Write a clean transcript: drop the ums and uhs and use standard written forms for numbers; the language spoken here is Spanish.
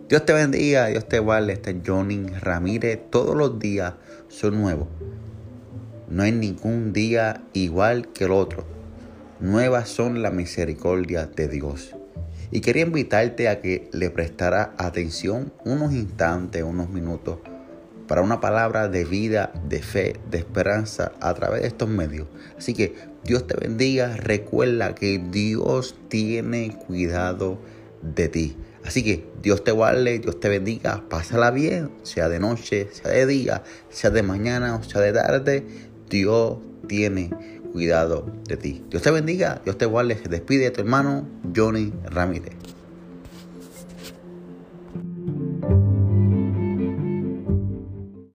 Dios te bendiga, Dios te guarde. Este es Johnny Ramírez. Todos los días son nuevos. No hay ningún día igual que el otro. Nuevas son las misericordias de Dios. Y quería invitarte a que le prestara atención unos instantes, unos minutos, para una palabra de vida, de fe, de esperanza a través de estos medios. Así que Dios te bendiga. Recuerda que Dios tiene cuidado de ti. Así que Dios te guarde, Dios te bendiga. Pásala bien, sea de noche, sea de día, sea de mañana o sea de tarde. Dios tiene cuidado de ti. Dios te bendiga, Dios te guarde. Se despide de tu hermano Johnny Ramírez.